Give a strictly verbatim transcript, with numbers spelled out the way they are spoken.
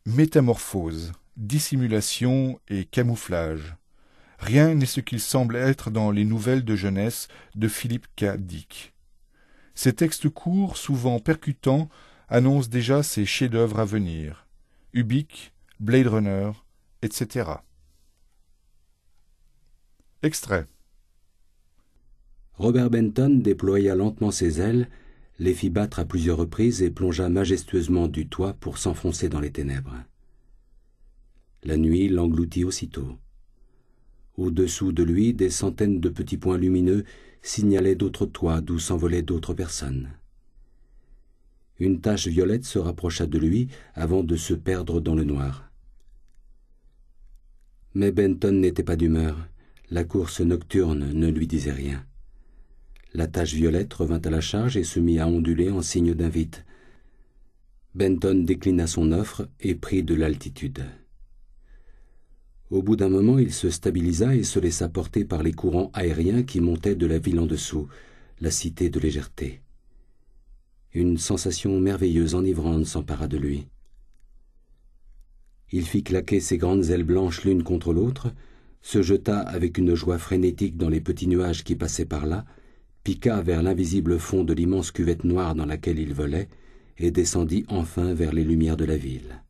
Métamorphose, dissimulation et camouflage. Rien n'est ce qu'il semble être dans les nouvelles de jeunesse de Philip K. Dick. Ces textes courts, souvent percutants, annoncent déjà ses chefs-d'œuvre à venir. Ubik, Blade Runner, et cetera. Extrait. Robert Benton déploya lentement ses ailes, les fit battre à plusieurs reprises et plongea majestueusement du toit pour s'enfoncer dans les ténèbres. La nuit l'engloutit aussitôt. Au-dessous de lui, des centaines de petits points lumineux signalaient d'autres toits d'où s'envolaient d'autres personnes. Une tache violette se rapprocha de lui avant de se perdre dans le noir. Mais Benton n'était pas d'humeur. La course nocturne ne lui disait rien. La tache violette revint à la charge et se mit à onduler en signe d'invite. Benton déclina son offre et prit de l'altitude. Au bout d'un moment, il se stabilisa et se laissa porter par les courants aériens qui montaient de la ville en dessous, la cité de légèreté. Une sensation merveilleuse enivrante s'empara de lui. Il fit claquer ses grandes ailes blanches l'une contre l'autre, se jeta avec une joie frénétique dans les petits nuages qui passaient par là, piqua vers l'invisible fond de l'immense cuvette noire dans laquelle il volait, et descendit enfin vers les lumières de la ville.